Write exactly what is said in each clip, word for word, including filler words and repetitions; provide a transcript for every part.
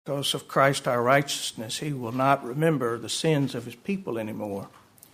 Because of Christ our righteousness, he will not remember the sins of his people anymore.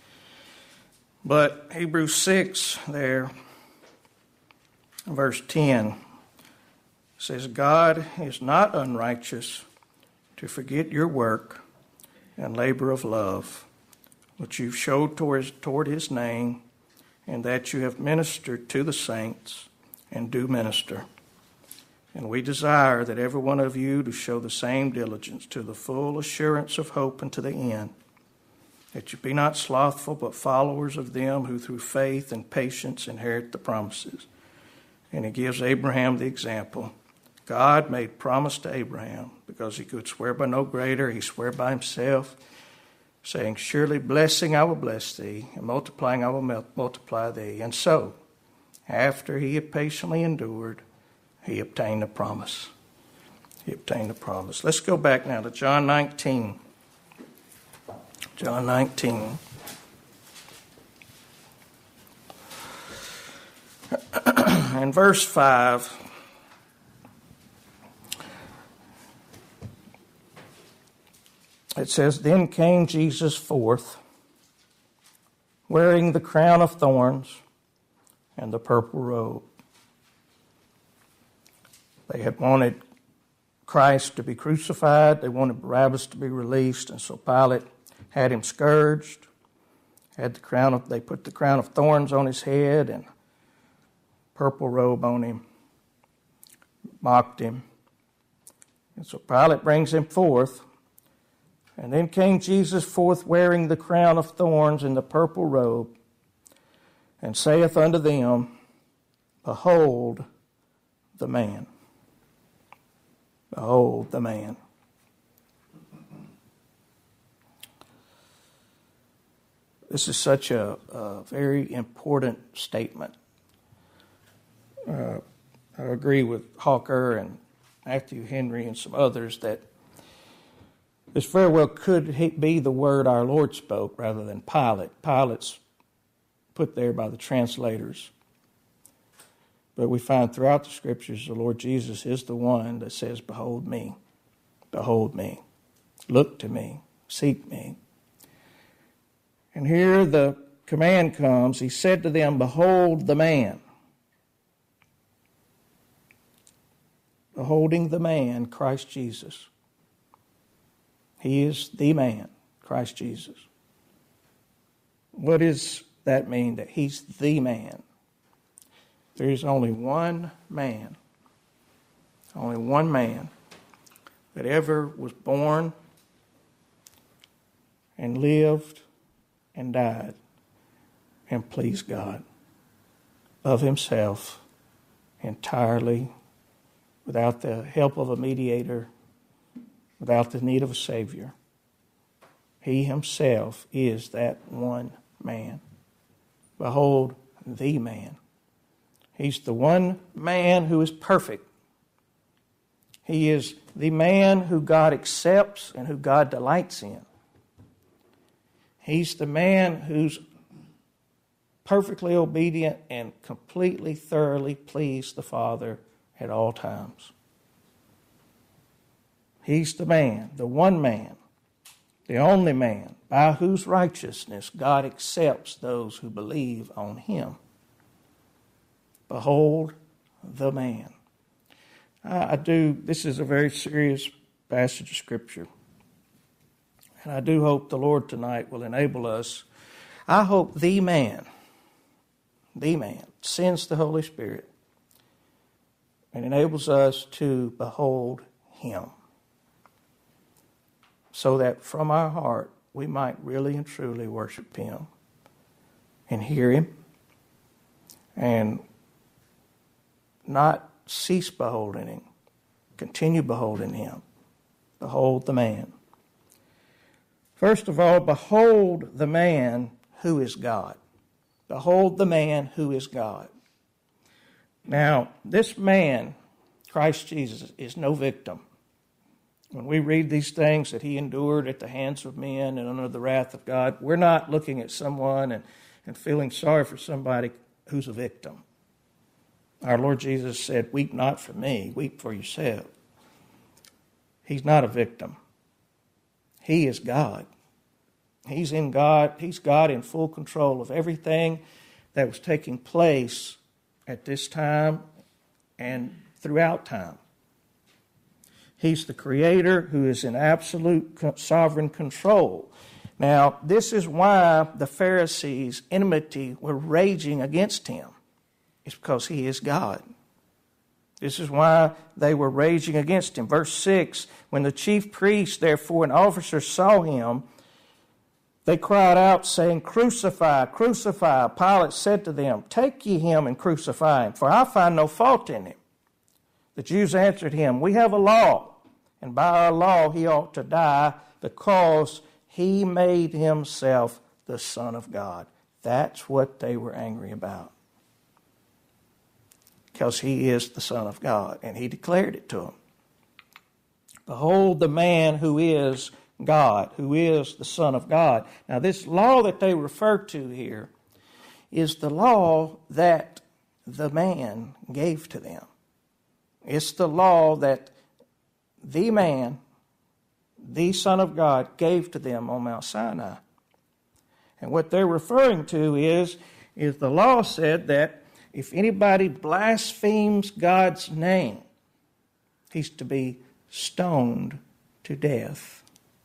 But Hebrews six there, verse ten, says, God is not unrighteous to forget your work and labor of love, which you've showed towards, toward his name, and that you have ministered to the saints and do minister. And we desire that every one of you to show the same diligence to the full assurance of hope unto the end, that you be not slothful, but followers of them who through faith and patience inherit the promises. And he gives Abraham the example. God made promise to Abraham because he could swear by no greater. He swore by himself, saying, surely blessing I will bless thee, and multiplying I will multiply thee. And so, after he had patiently endured, he obtained the promise. He obtained the promise. Let's go back now to John nineteen. John nineteen. And verse five. It says, then came Jesus forth, wearing the crown of thorns and the purple robe. They had wanted Christ to be crucified. They wanted Barabbas to be released. And so Pilate had him scourged. Had the crown of, they put the crown of thorns on his head and purple robe on him. Mocked him. And so Pilate brings him forth. And then came Jesus forth wearing the crown of thorns and the purple robe, and saith unto them, behold the man. Behold the man. This is such a, a very important statement. Uh, I agree with Hawker and Matthew Henry and some others that this very well could be the word our Lord spoke rather than Pilate. Pilate's put there by the translators. But we find throughout the Scriptures the Lord Jesus is the one that says, behold me, behold me, look to me, seek me. And here the command comes. He said to them, behold the man. Beholding the man, Christ Jesus. He is the man, Christ Jesus. What does that mean, that he's the man? There is only one man, only one man that ever was born and lived and died and pleased God of himself entirely, without the help of a mediator, without the need of a Savior. He himself is that one man. Behold, the man. He's the one man who is perfect. He is the man who God accepts and who God delights in. He's the man who's perfectly obedient and completely, thoroughly pleased the Father at all times. He's the man, the one man, the only man, by whose righteousness God accepts those who believe on him. Behold the man. I, I do, this is a very serious passage of Scripture. And I do hope the Lord tonight will enable us. I hope the man, the man, sends the Holy Spirit and enables us to behold him, so that from our heart we might really and truly worship him and hear him and not cease beholding him, continue beholding him. Behold the man. First of all, behold the man who is God. Behold the man who is God. Now, this man, Christ Jesus, is no victim. When we read these things that he endured at the hands of men and under the wrath of God, we're not looking at someone and, and feeling sorry for somebody who's a victim. Our Lord Jesus said, weep not for me, weep for yourself. He's not a victim. He is God. He's in God. He's God in full control of everything that was taking place at this time and throughout time. He's the Creator who is in absolute sovereign control. Now, this is why the Pharisees' enmity were raging against him. It's because he is God. This is why they were raging against him. Verse six, when the chief priests, therefore, and officers saw him, they cried out, saying, Crucify, crucify. Pilate said to them, Take ye him and crucify him, for I find no fault in him. The Jews answered him, We have a law, and by our law he ought to die, because he made himself the Son of God. That's what they were angry about. Because he is the Son of God, and he declared it to them. Behold the man who is God, who is the Son of God. Now this law that they refer to here is the law that the man gave to them. It's the law that the man, the Son of God, gave to them on Mount Sinai. And what they're referring to is, is the law said that if anybody blasphemes God's name, he's to be stoned to death.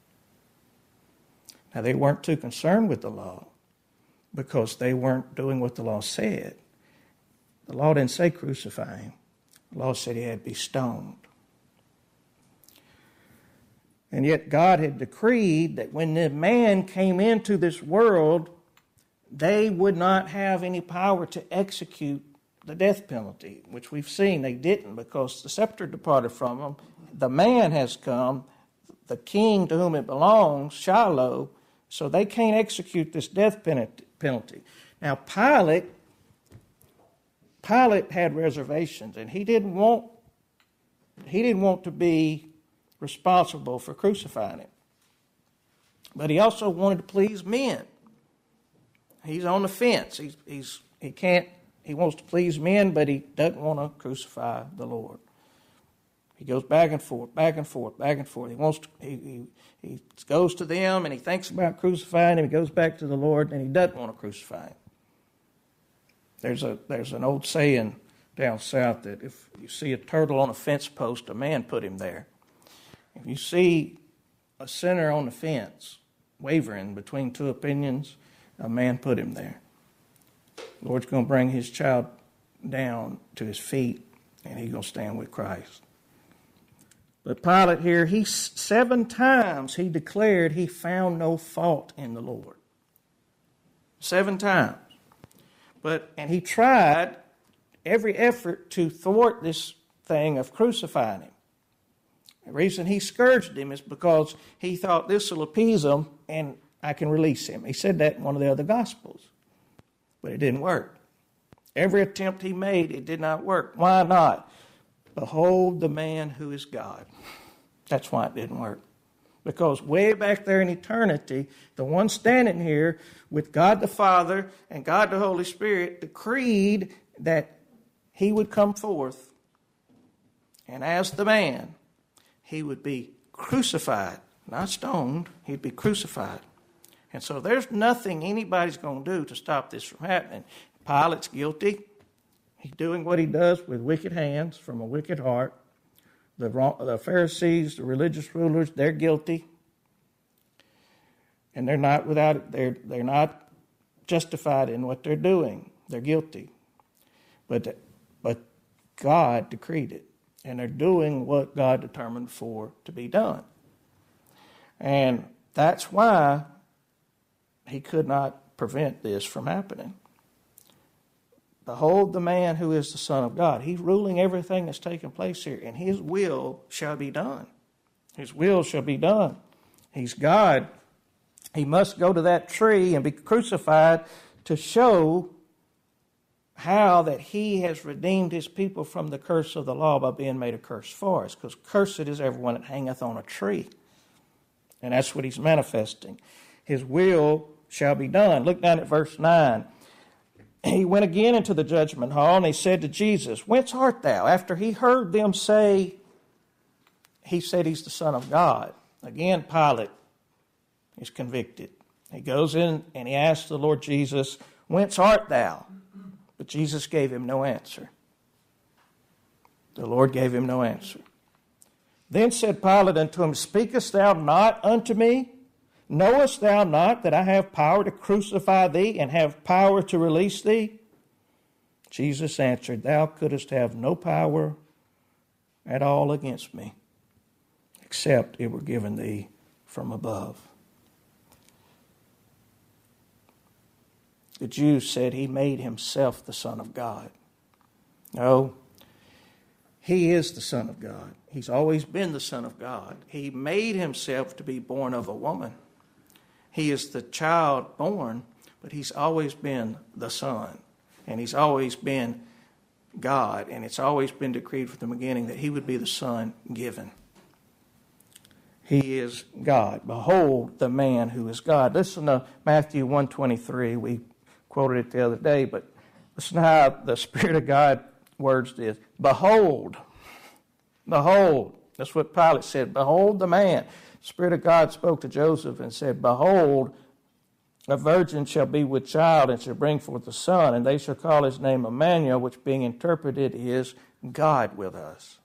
Now, they weren't too concerned with the law because they weren't doing what the law said. The law didn't say crucify him. The law said he had to be stoned. And yet God had decreed that when the man came into this world, they would not have any power to execute the death penalty, which we've seen they didn't because the scepter departed from them. The man has come, the king to whom it belongs, Shiloh, so they can't execute this death penalty. Now, Pilate, Pilate had reservations, and he didn't want, he didn't want to be responsible for crucifying him. But he also wanted to please men. He's on the fence. He's, he's, he can't, he wants to please men, but he doesn't want to crucify the Lord. He goes back and forth, back and forth, back and forth. He wants to, he, he, he goes to them and he thinks about crucifying him. He goes back to the Lord and he doesn't want to crucify him. There's a, there's an old saying down south that if you see a turtle on a fence post, a man put him there. If you see a sinner on the fence, wavering between two opinions, a man put him there. The Lord's going to bring his child down to his feet, and he's going to stand with Christ. But Pilate here, he seven times he declared he found no fault in the Lord. Seven times. But and he tried every effort to thwart this thing of crucifying him. The reason he scourged him is because he thought this will appease him and I can release him. He said that in one of the other Gospels. But it didn't work. Every attempt he made, it did not work. Why not? Behold the man who is God. That's why it didn't work. Because way back there in eternity, the one standing here with God the Father and God the Holy Spirit decreed that he would come forth. And as the man, he would be crucified, not stoned. He'd be crucified. And so there's nothing anybody's going to do to stop this from happening. Pilate's guilty. He's doing what he does with wicked hands from a wicked heart. The, the Pharisees, the religious rulers, they're guilty. And they're not without they're they're not justified in what they're doing. They're guilty. But but God decreed it. And they're doing what God determined for to be done. And that's why he could not prevent this from happening. Behold the man who is the Son of God. He's ruling everything that's taking place here, and his will shall be done. His will shall be done. He's God. He must go to that tree and be crucified to show how that he has redeemed his people from the curse of the law by being made a curse for us. Because cursed is everyone that hangeth on a tree. And that's what he's manifesting. His will shall be done. Look down at verse nine. He went again into the judgment hall, and he said to Jesus, Whence art thou? After he heard them say, he said he's the Son of God. Again, Pilate is convicted. He goes in and he asks the Lord Jesus, "Whence art thou?" But Jesus gave him no answer. The Lord gave him no answer. Then said Pilate unto him, "Speakest thou not unto me? Knowest thou not that I have power to crucify thee and have power to release thee?" Jesus answered, "Thou couldst have no power at all against me, except it were given thee from above." The Jews said he made himself the Son of God. No, he is the Son of God. He's always been the Son of God. He made himself to be born of a woman. He is the child born, but he's always been the Son. And he's always been God. And it's always been decreed from the beginning that he would be the Son given. He is God. Behold the man who is God. Listen to Matthew one twenty-three. We quoted it the other day, but listen how the Spirit of God words this. Behold. Behold. That's what Pilate said. Behold the man. The Spirit of God spoke to Joseph and said, "Behold, a virgin shall be with child and shall bring forth a son, and they shall call his name Emmanuel," which being interpreted is God with us.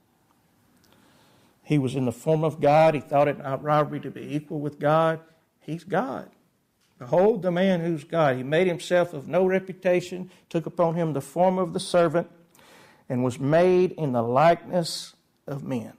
He was in the form of God. He thought it not robbery to be equal with God. He's God. Behold the man who's God. He made himself of no reputation, took upon him the form of the servant, and was made in the likeness of men.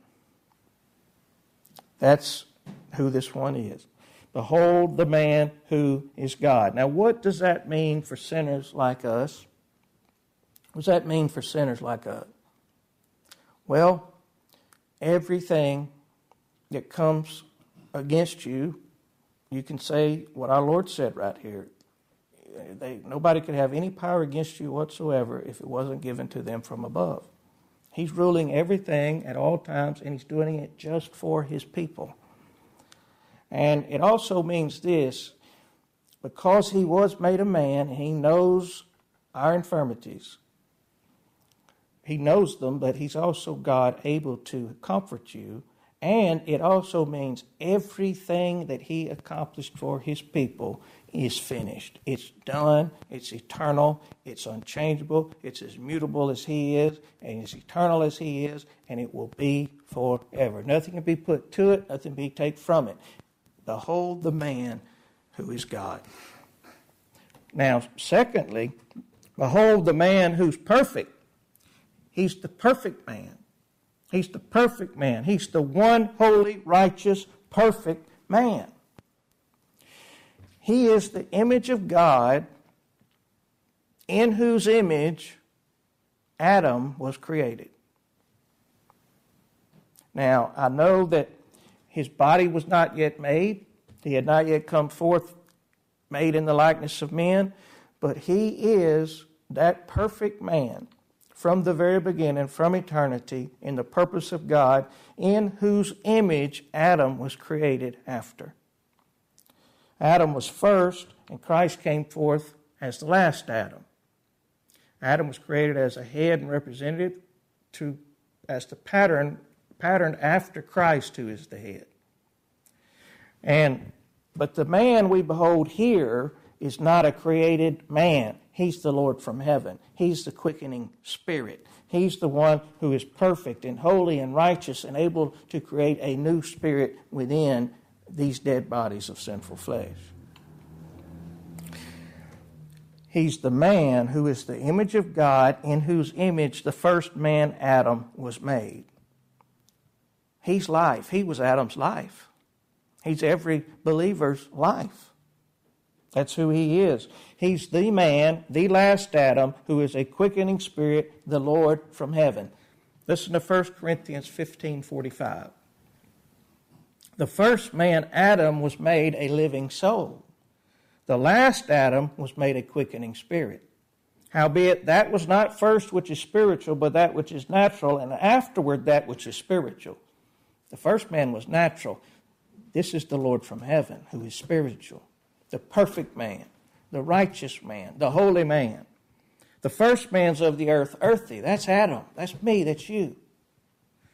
That's who this one is. Behold the man who is God. Now, what does that mean for sinners like us? What does that mean for sinners like us? Well, everything that comes against you, you can say what our Lord said right here. They, nobody could have any power against you whatsoever if it wasn't given to them from above. He's ruling everything at all times, and he's doing it just for his people. And it also means this: because he was made a man, he knows our infirmities. He knows them, but he's also God, able to comfort you. And it also means everything that he accomplished for his people is finished. It's done. It's eternal. It's unchangeable. It's as mutable as he is, and as eternal as he is, and it will be forever. Nothing can be put to it. Nothing can be taken from it. Behold the man who is God. Now, secondly, behold the man who's perfect. He's the perfect man. He's the perfect man. He's the one holy, righteous, perfect man. He is the image of God, in whose image Adam was created. Now, I know that his body was not yet made. He had not yet come forth made in the likeness of men, but he is that perfect man from the very beginning, from eternity, in the purpose of God, in whose image Adam was created after. Adam was first, and Christ came forth as the last Adam. Adam was created as a head and representative to as the pattern patterned after Christ, who is the head. And but the man we behold here is not a created man. He's the Lord from heaven. He's the quickening Spirit. He's the one who is perfect and holy and righteous and able to create a new spirit within these dead bodies of sinful flesh. He's the man who is the image of God, in whose image the first man, Adam, was made. He's life. He was Adam's life. He's every believer's life. That's who he is. He's the man, the last Adam, who is a quickening spirit, the Lord from heaven. Listen to First Corinthians fifteen forty-five. The first man, Adam, was made a living soul. The last Adam was made a quickening spirit. Howbeit, that was not first which is spiritual, but that which is natural, and afterward that which is spiritual. The first man was natural. This is the Lord from heaven, who is spiritual. The perfect man, the righteous man, the holy man. The first man's of the earth, earthy. That's Adam. That's me. That's you.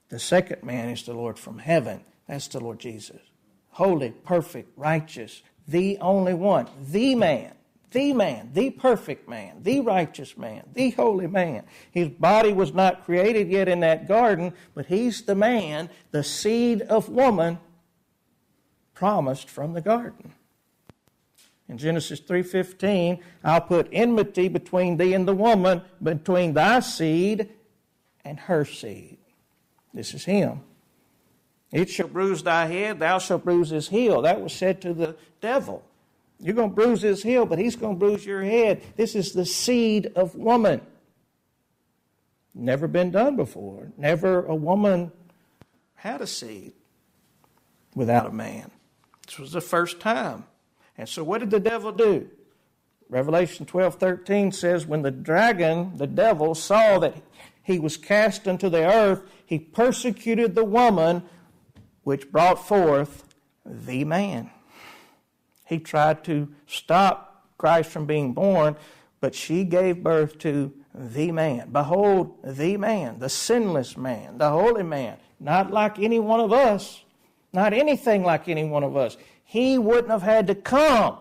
The second man is the Lord from heaven. That's the Lord Jesus. Holy, perfect, righteous, the only one, the man, the man, the perfect man, the righteous man, the holy man. His body was not created yet in that garden, but he's the man, the seed of woman, promised from the garden. In Genesis three fifteen, I'll put enmity between thee and the woman, between thy seed and her seed. This is him. It shall bruise thy head, thou shalt bruise his heel. That was said to the devil. You're going to bruise his heel, but he's going to bruise your head. This is the seed of woman. Never been done before. Never a woman had a seed without a man. This was the first time. And so what did the devil do? Revelation twelve thirteen says, when the dragon, the devil, saw that he was cast into the earth, he persecuted the woman which brought forth the man. He tried to stop Christ from being born, but she gave birth to the man. Behold, the man, the sinless man, the holy man, not like any one of us, not anything like any one of us. He wouldn't have had to come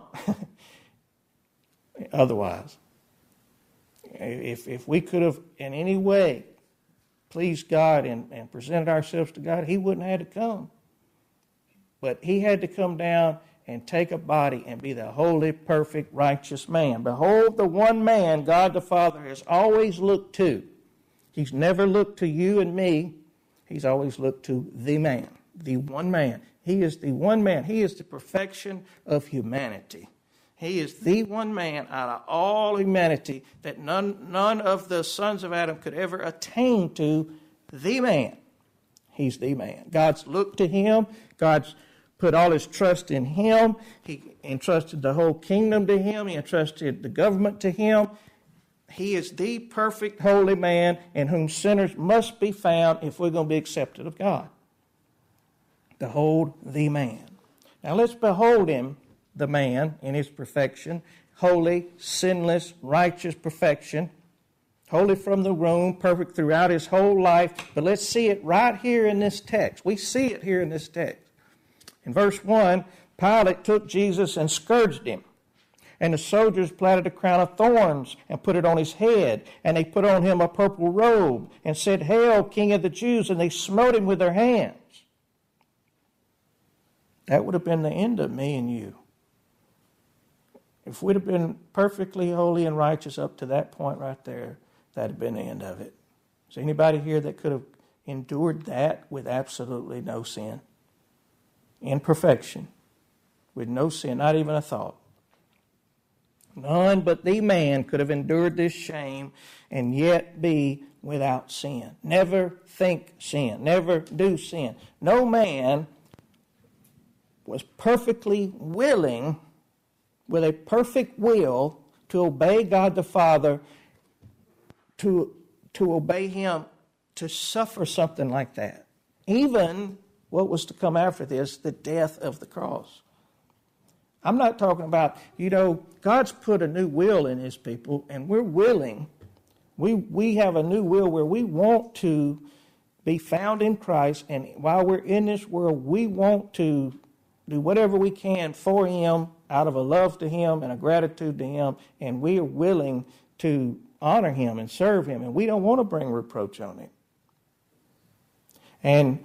otherwise. If, if we could have in any way pleased God and, and presented ourselves to God, he wouldn't have had to come. But he had to come down and take a body and be the holy, perfect, righteous man. Behold, the one man God the Father has always looked to. He's never looked to you and me. He's always looked to the man, the one man. He is the one man. He is the perfection of humanity. He is the one man out of all humanity that none, none of the sons of Adam could ever attain to, the man. He's the man. God's looked to him. God's put all his trust in him. He entrusted the whole kingdom to him. He entrusted the government to him. He is the perfect holy man in whom sinners must be found if we're going to be accepted of God. Behold the man. Now let's behold him, the man, in his perfection, holy, sinless, righteous perfection, holy from the womb, perfect throughout his whole life. But let's see it right here in this text. We see it here in this text. In verse one, Pilate took Jesus and scourged him. And the soldiers platted a crown of thorns and put it on his head. And they put on him a purple robe and said, Hail, King of the Jews! And they smote him with their hands. That would have been the end of me and you. If we'd have been perfectly holy and righteous up to that point right there, that'd have been the end of it. Is there anybody here that could have endured that with absolutely no sin? In perfection, with no sin, not even a thought. None but the man could have endured this shame and yet be without sin. Never think sin. Never do sin. No man was perfectly willing, with a perfect will, to obey God the Father, to, to obey him, to suffer something like that. Even what was to come after this, the death of the cross. I'm not talking about, you know, God's put a new will in his people, and we're willing. We, we have a new will where we want to be found in Christ, and while we're in this world, we want to do whatever we can for him out of a love to him and a gratitude to him, and we are willing to honor him and serve him, and we don't want to bring reproach on him. And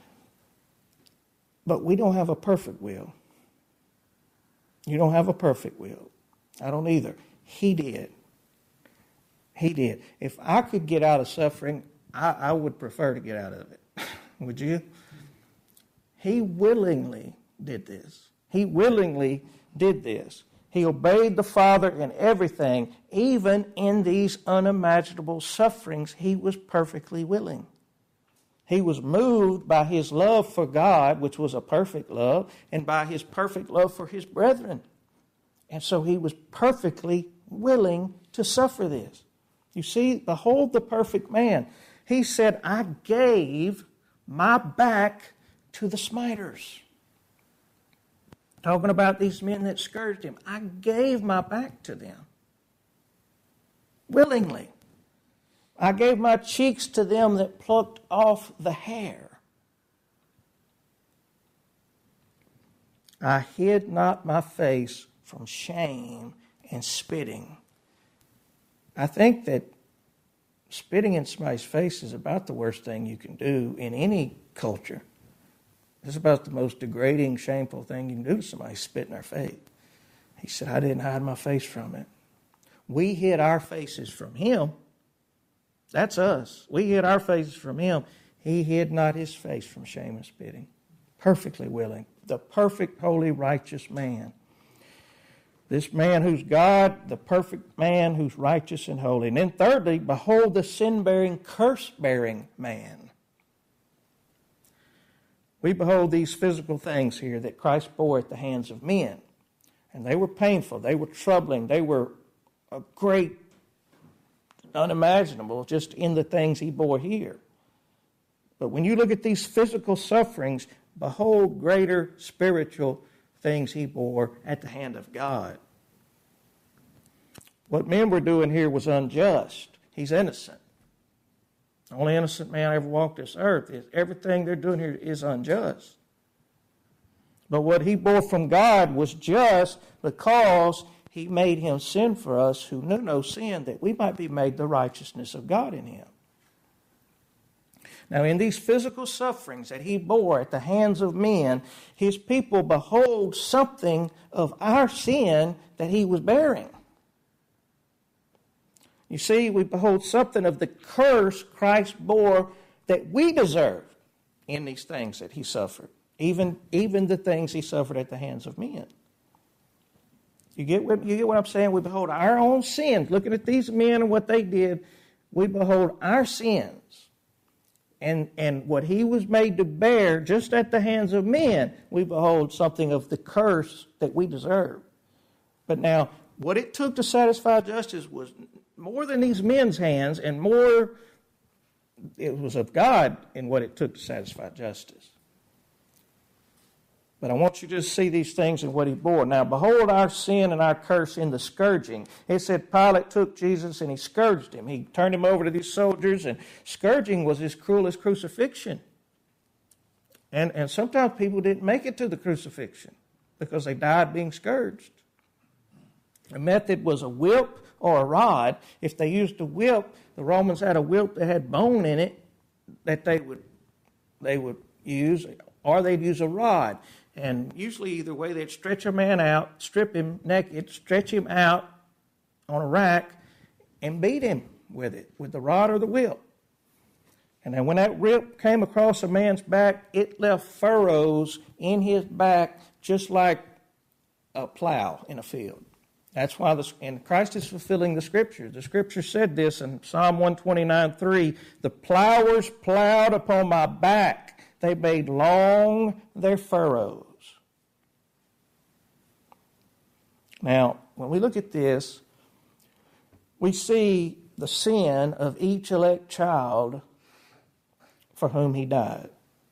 but we don't have a perfect will. You don't have a perfect will. I don't either. He did. He did. If I could get out of suffering, I, I would prefer to get out of it. Would you? He willingly did this. He willingly did this. He obeyed the Father in everything, even in these unimaginable sufferings. He was perfectly willing. He was moved by his love for God, which was a perfect love, and by his perfect love for his brethren. And so he was perfectly willing to suffer this. You see, behold the perfect man. He said, I gave my back to the smiters. Talking about these men that scourged him. I gave my back to them. Willingly. I gave my cheeks to them that plucked off the hair. I hid not my face from shame and spitting. I think that spitting in somebody's face is about the worst thing you can do in any culture. It's about the most degrading, shameful thing you can do to somebody, spit in their face. He said, I didn't hide my face from it. We hid our faces from him. That's us. We hid our faces from him. He hid not his face from shame and spitting. Perfectly willing. The perfect, holy, righteous man. This man who's God, the perfect man who's righteous and holy. And then thirdly, behold the sin-bearing, curse-bearing man. We behold these physical things here that Christ bore at the hands of men. And they were painful. They were troubling. They were a great, unimaginable, just in the things he bore here. But when you look at these physical sufferings, behold greater spiritual things he bore at the hand of God. What men were doing here was unjust. He's innocent. The only innocent man ever walked this earth. Is everything they're doing here is unjust. But what he bore from God was just because he made him sin for us who knew no sin, that we might be made the righteousness of God in him. Now, in these physical sufferings that he bore at the hands of men, his people behold something of our sin that he was bearing. You see, we behold something of the curse Christ bore that we deserved in these things that he suffered, even, even the things he suffered at the hands of men. You get what, you get what I'm saying? We behold our own sins. Looking at these men and what they did, we behold our sins. And, and what he was made to bear just at the hands of men, we behold something of the curse that we deserve. But now, what it took to satisfy justice was more than these men's hands, and more, it was of God in what it took to satisfy justice. But I want you to see these things in what he bore. Now, behold our sin and our curse in the scourging. It said Pilate took Jesus and he scourged him. He turned him over to these soldiers, and scourging was as cruel as crucifixion. And, and sometimes people didn't make it to the crucifixion because they died being scourged. The method was a whip or a rod. If they used a whip, the Romans had a whip that had bone in it that they would they would use, or they'd use a rod. And usually either way, they'd stretch a man out, strip him naked, stretch him out on a rack, and beat him with it, with the rod or the whip. And then when that whip came across a man's back, it left furrows in his back just like a plow in a field. That's why, the, and Christ is fulfilling the Scripture. The Scripture said this in Psalm one twenty-nine three, the plowers plowed upon my back. They made long their furrows. Now, when we look at this, we see the sin of each elect child for whom he died.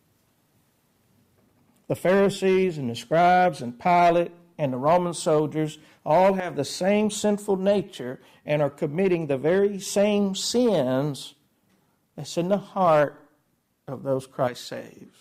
The Pharisees and the scribes and Pilate and the Roman soldiers all have the same sinful nature and are committing the very same sins that's in the heart of those Christ saves,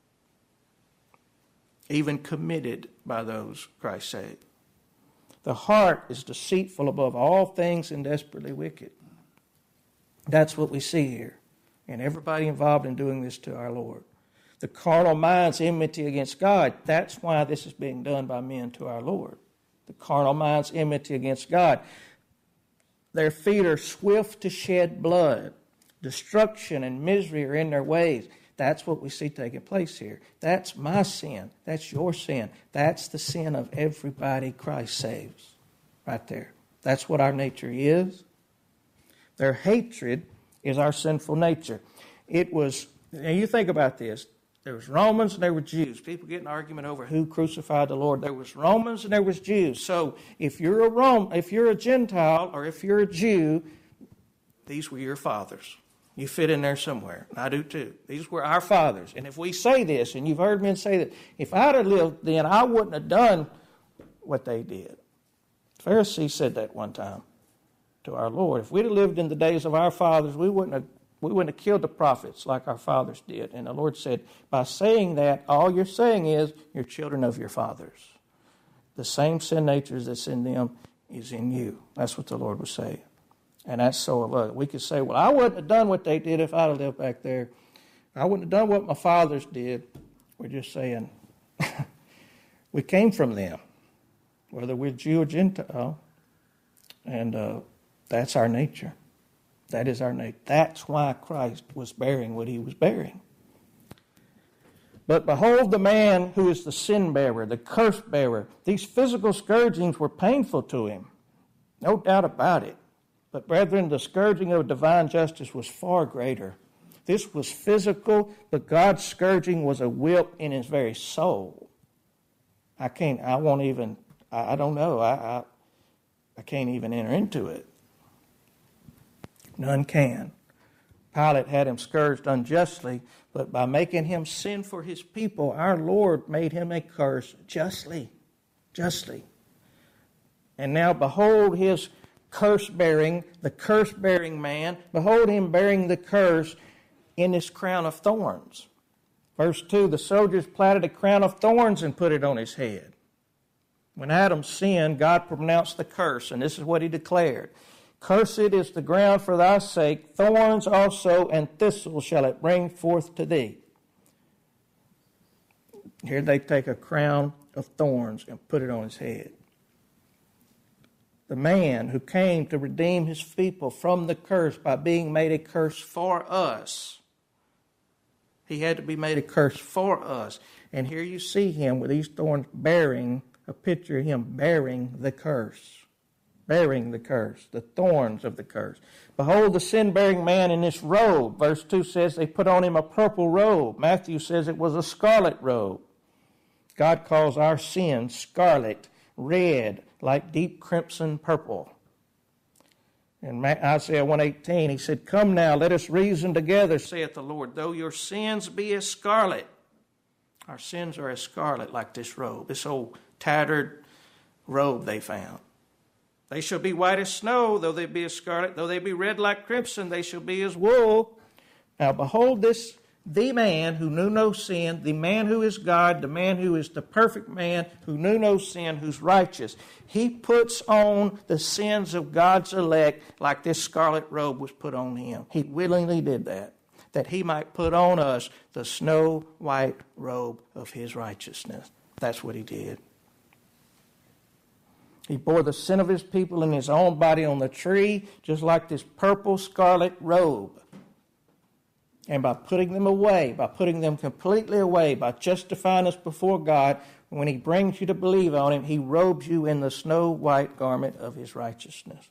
even committed by those Christ saved. The heart is deceitful above all things and desperately wicked. That's what we see here, and everybody involved in doing this to our Lord. The carnal mind's enmity against God. That's why this is being done by men to our Lord. The carnal mind's enmity against God. Their feet are swift to shed blood. Destruction and misery are in their ways. That's what we see taking place here. That's my sin. That's your sin. That's the sin of everybody Christ saves. Right there. That's what our nature is. Their hatred is our sinful nature. It was, now you think about this. There was Romans and there were Jews. People get an argument over who crucified the Lord. There was Romans and there was Jews. So if you're a Rome, if you're a Gentile or if you're a Jew, these were your fathers. You fit in there somewhere. And I do too. These were our fathers. And if we say this, and you've heard men say that, if I'd have lived then, I wouldn't have done what they did. The Pharisees said that one time. to our Lord. If we'd have lived in the days of our fathers, we wouldn't have, we wouldn't have killed the prophets like our fathers did. And the Lord said, by saying that, all you're saying is you're children of your fathers. The same sin nature that's in them is in you. That's what the Lord was saying. And that's so of us. We could say, well, I wouldn't have done what they did if I'd have lived back there. I wouldn't have done what my fathers did. We're just saying we came from them, whether we're Jew or Gentile. And uh, that's our nature. That is our nature. That's why Christ was bearing what he was bearing. But behold the man who is the sin bearer, the curse bearer. These physical scourgings were painful to him. No doubt about it. But brethren, the scourging of divine justice was far greater. This was physical, but God's scourging was a whip in his very soul. I can't, I won't even, I, I don't know, I, I, I can't even enter into it. None can. Pilate had him scourged unjustly, but by making him sin for his people, our Lord made him a curse justly. Justly. And now behold his curse-bearing, the curse-bearing man, behold him bearing the curse in this crown of thorns. Verse two, the soldiers platted a crown of thorns and put it on his head. When Adam sinned, God pronounced the curse, and this is what he declared. Cursed is the ground for thy sake, thorns also and thistles shall it bring forth to thee. Here they take a crown of thorns and put it on his head. The man who came to redeem his people from the curse by being made a curse for us. He had to be made a curse for us. And here you see him with these thorns bearing, a picture of him bearing the curse. Bearing the curse, the thorns of the curse. Behold the sin-bearing man in this robe. Verse two says they put on him a purple robe. Matthew says it was a scarlet robe. God calls our sin scarlet, red, like deep crimson purple. In Isaiah one eighteen, he said, come now, let us reason together, saith the Lord. Though your sins be as scarlet, our sins are as scarlet like this robe, this old tattered robe they found. They shall be white as snow, though they be as scarlet. Though they be red like crimson, they shall be as wool. Now behold this, the man who knew no sin, the man who is God, the man who is the perfect man, who knew no sin, who's righteous. He puts on the sins of God's elect like this scarlet robe was put on him. He willingly did that, that he might put on us the snow white robe of his righteousness. That's what he did. He bore the sin of his people in his own body on the tree, just like this purple scarlet robe. And by putting them away, by putting them completely away, by justifying us before God, when he brings you to believe on him, he robes you in the snow white garment of his righteousness.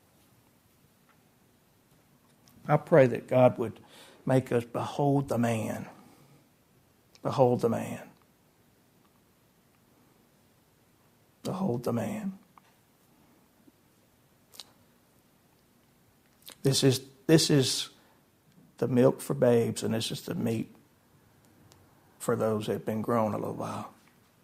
I pray that God would make us behold the man. Behold the man. Behold the man. This is this is the milk for babes, and this is the meat for those that have been grown a little while.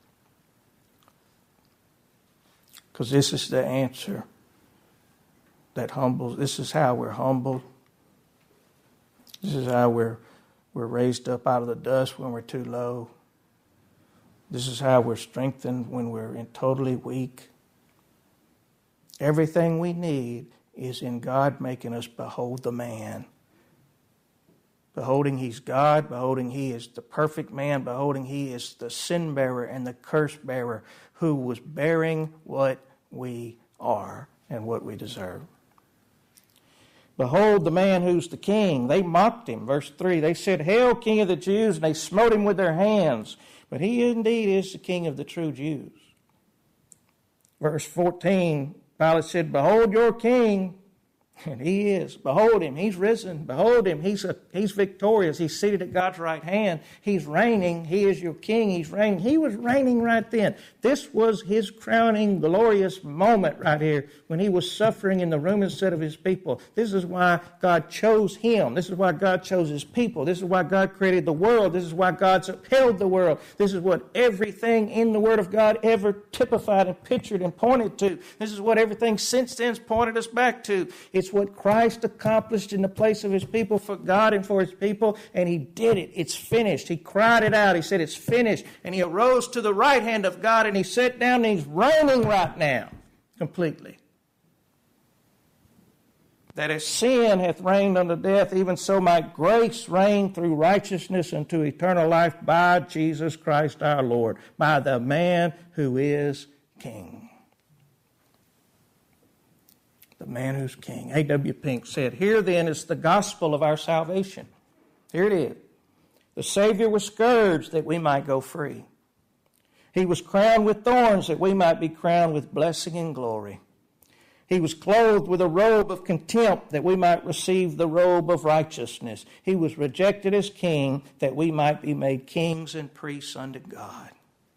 Because this is the answer that humbles. This is how we're humbled. This is how we're we're raised up out of the dust when we're too low. This is how we're strengthened when we're in totally weak. Everything we need is in God making us behold the man. Beholding he's God, beholding he is the perfect man, beholding he is the sin bearer and the curse bearer who was bearing what we are and what we deserve. Behold the man who's the king. They mocked him. Verse three, they said, Hail, King of the Jews, and they smote him with their hands. But he indeed is the King of the true Jews. Verse fourteen, Pilate said, Behold your king. And he is. Behold him, he's risen. Behold him, he's, a, he's victorious. He's seated at God's right hand. He's reigning. He is your king. He's reigning. He was reigning right then. This was his crowning glorious moment right here when he was suffering in the room instead of his people. This is why God chose him. This is why God chose his people. This is why God created the world. This is why God's upheld the world. This is what everything in the Word of God ever typified and pictured and pointed to. This is what everything since then has pointed us back to. It's what Christ accomplished in the place of his people for God and for his people, and he did it. It's finished. He cried it out. He said, it's finished. And he arose to the right hand of God, and he sat down, and he's reigning right now completely. That as sin hath reigned unto death, even so might grace reign through righteousness unto eternal life by Jesus Christ our Lord, by the man who is King. The man who's king. A W Pink said, here then is the gospel of our salvation. Here it is. The Savior was scourged that we might go free. He was crowned with thorns that we might be crowned with blessing and glory. He was clothed with a robe of contempt that we might receive the robe of righteousness. He was rejected as king that we might be made kings and priests unto God.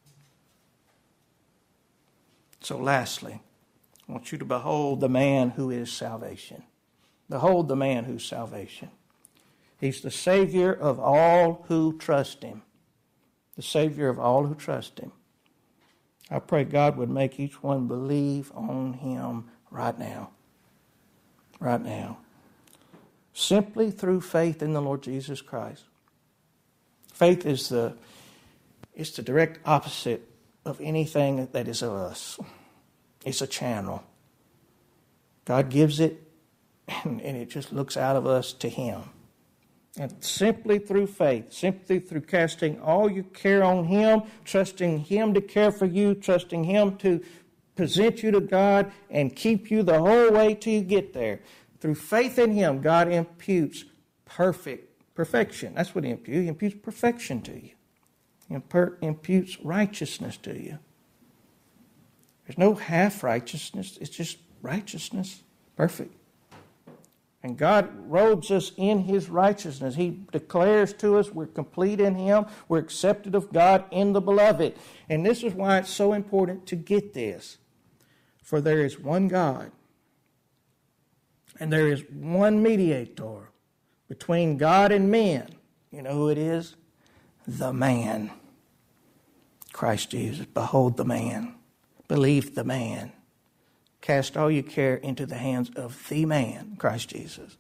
So lastly, I want you to behold the man who is salvation. Behold the man who's salvation. He's the Savior of all who trust him. The Savior of all who trust him. I pray God would make each one believe on him right now. Right now. Simply through faith in the Lord Jesus Christ. Faith is the, it's the direct opposite of anything that is of us. It's a channel. God gives it, and, and it just looks out of us to him. And simply through faith, simply through casting all your care on him, trusting him to care for you, trusting him to present you to God and keep you the whole way till you get there. Through faith in him, God imputes perfect perfection. That's what he imputes. He imputes perfection to you. He imputes righteousness to you. There's no half righteousness. It's just righteousness. Perfect. And God robes us in his righteousness. He declares to us we're complete in him. We're accepted of God in the beloved. And this is why it's so important to get this. For there is one God. And there is one mediator between God and men. You know who it is? The man. Christ Jesus. Behold the man. Believe the man. Cast all your care into the hands of the man, Christ Jesus.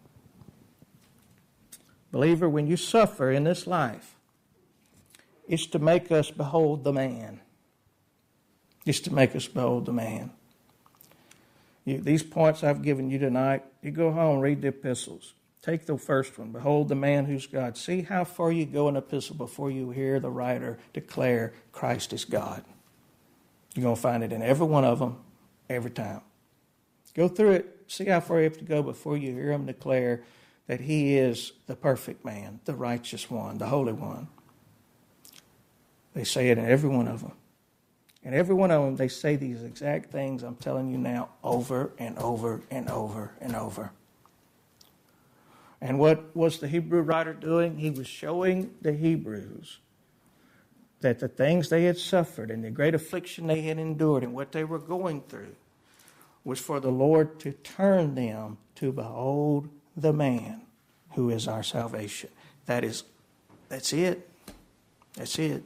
Believer, when you suffer in this life, it's to make us behold the man. It's to make us behold the man. You, these points I've given you tonight, you go home, read the epistles. Take the first one, behold the man who's God. See how far you go in an epistle before you hear the writer declare Christ is God. You're going to find it in every one of them, every time. Go through it, see how far you have to go before you hear him declare that he is the perfect man, the righteous one, the holy one. They say it in every one of them. And every one of them, they say these exact things I'm telling you now over and over and over and over. And what was the Hebrew writer doing? He was showing the Hebrews that the things they had suffered and the great affliction they had endured and what they were going through was for the Lord to turn them to behold the man who is our salvation. That is, that's it. That's it.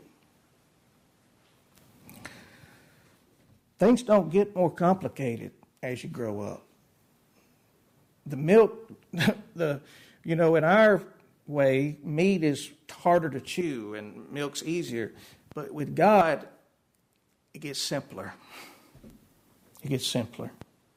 Things don't get more complicated as you grow up. The milk, the you know, in our way, meat is harder to chew and milk's easier. But with God, it gets simpler. It gets simpler.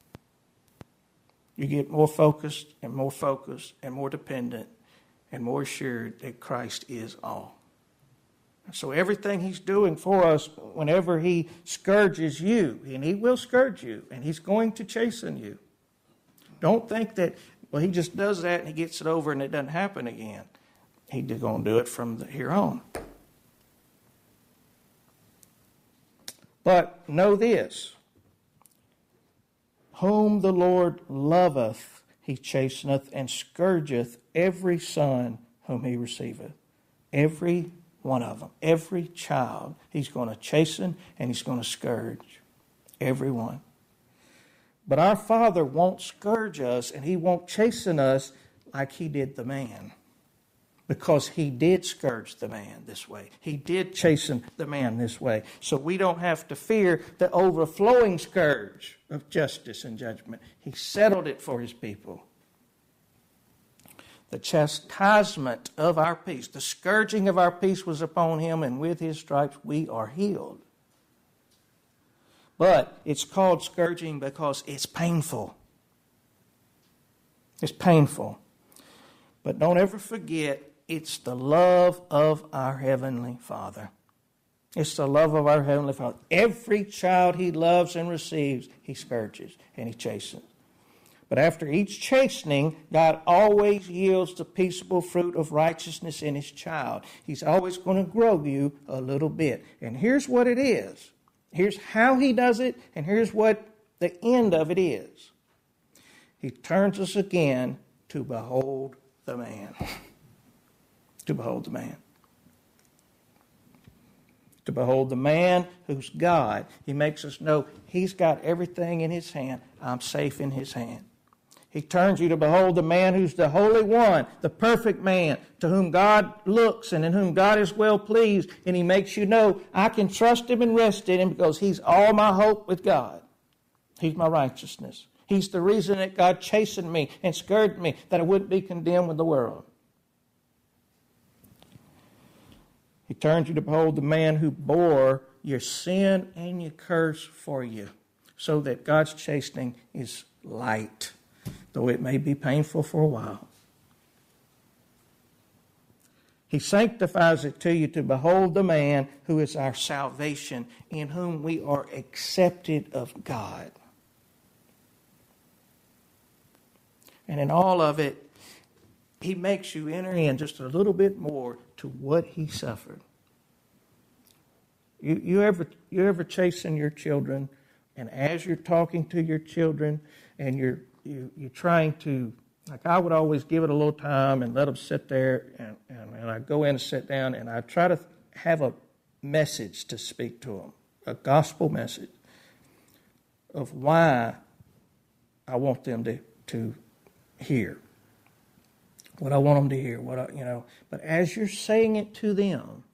You get more focused and more focused and more dependent and more assured that Christ is all. So everything he's doing for us, whenever he scourges you, and he will scourge you, and he's going to chasten you. Don't think that, well, he just does that and he gets it over and it doesn't happen again. He's going to do it from the, here on. But know this, whom the Lord loveth, he chasteneth and scourgeth every son whom he receiveth. Every one of them, every child, he's going to chasten and he's going to scourge. Every one. But our Father won't scourge us and he won't chasten us like he did the man. Because he did scourge the man this way. He did chasten the man this way. So we don't have to fear the overflowing scourge of justice and judgment. He settled it for his people. The chastisement of our peace, the scourging of our peace was upon him, and with his stripes we are healed. But it's called scourging because it's painful. It's painful. But don't ever forget, it's the love of our Heavenly Father. It's the love of our Heavenly Father. Every child he loves and receives, he scourges and he chastens. But after each chastening, God always yields the peaceable fruit of righteousness in his child. He's always going to grow you a little bit. And here's what it is. Here's how he does it, and here's what the end of it is. He turns us again to behold the man. To behold the man. To behold the man who's God. He makes us know he's got everything in his hand. I'm safe in his hand. He turns you to behold the man who's the Holy One, the perfect man, to whom God looks and in whom God is well pleased. And he makes you know I can trust him and rest in him because he's all my hope with God. He's my righteousness. He's the reason that God chastened me and scourged me, that I wouldn't be condemned with the world. He turns you to behold the man who bore your sin and your curse for you, so that God's chastening is light, though it may be painful for a while. He sanctifies it to you to behold the man who is our salvation, in whom we are accepted of God. And in all of it, he makes you enter in just a little bit more to what he suffered. You, you ever you ever chasten your children, and as you're talking to your children, and you're you, you're trying to, like I would always give it a little time and let them sit there, and, and, and I go in and sit down, and I try to have a message to speak to them, a gospel message of why I want them to, to hear. What I want them to hear, what I, you know. But as you're saying it to them,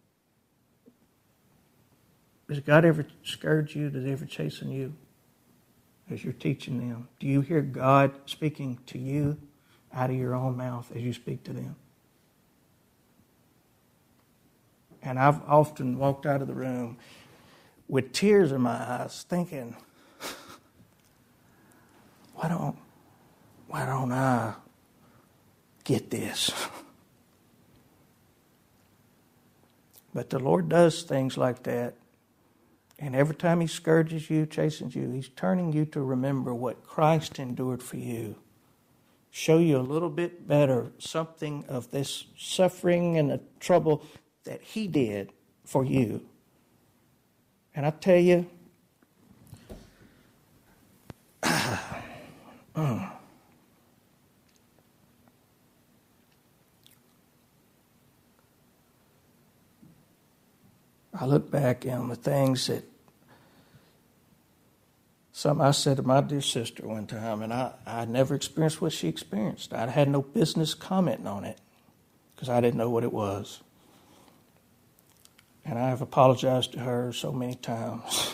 does God ever scourge you? Does he ever chasten you as you're teaching them? Do you hear God speaking to you out of your own mouth as you speak to them? And I've often walked out of the room with tears in my eyes, thinking, why don't, why don't I get this? But the Lord does things like that. And every time he scourges you, chastens you, he's turning you to remember what Christ endured for you. Show you a little bit better something of this suffering and the trouble that he did for you. And I tell you, mm, I look back on the things that some I said to my dear sister one time, and I, I never experienced what she experienced. I had no business commenting on it because I didn't know what it was. And I have apologized to her so many times.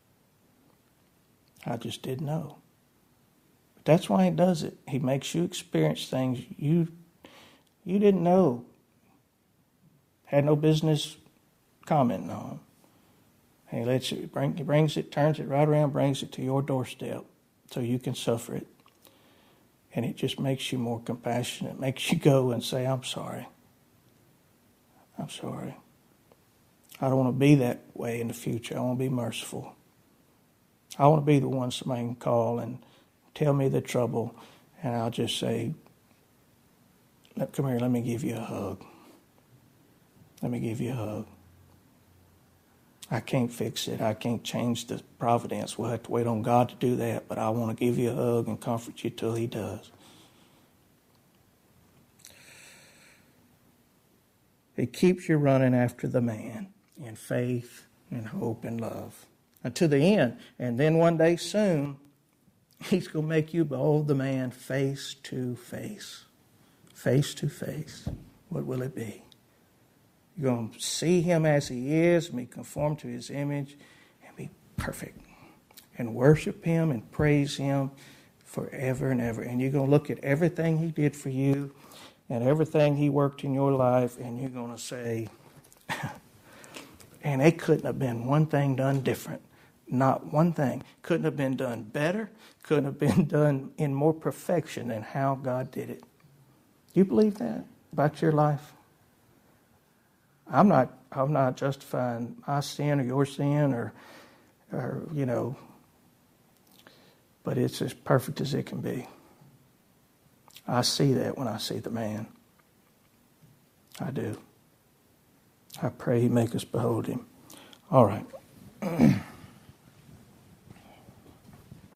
I just didn't know. But that's why he does it. He makes you experience things you you didn't know, had no business commenting on. He lets it bring, he brings it, turns it right around, brings it to your doorstep so you can suffer it. And it just makes you more compassionate, makes you go and say, I'm sorry. I'm sorry. I don't want to be that way in the future. I want to be merciful. I want to be the one somebody can call and tell me the trouble, and I'll just say, come here, let me give you a hug. Let me give you a hug. I can't fix it. I can't change the providence. We'll have to wait on God to do that, but I want to give you a hug and comfort you till he does. It keeps you running after the man in faith and hope and love until the end. And then one day soon, he's going to make you behold the man face to face. Face to face. What will it be? You're going to see him as he is, and be conformed to his image, and be perfect. And worship him and praise him forever and ever. And you're going to look at everything he did for you and everything he worked in your life, and you're going to say, and it couldn't have been one thing done different. Not one thing. Couldn't have been done better. Couldn't have been done in more perfection than how God did it. Do you believe that about your life? I'm not I'm not justifying my sin or your sin or, or you know, but it's as perfect as it can be. I see that when I see the man. I do. I pray he make us behold him. All right.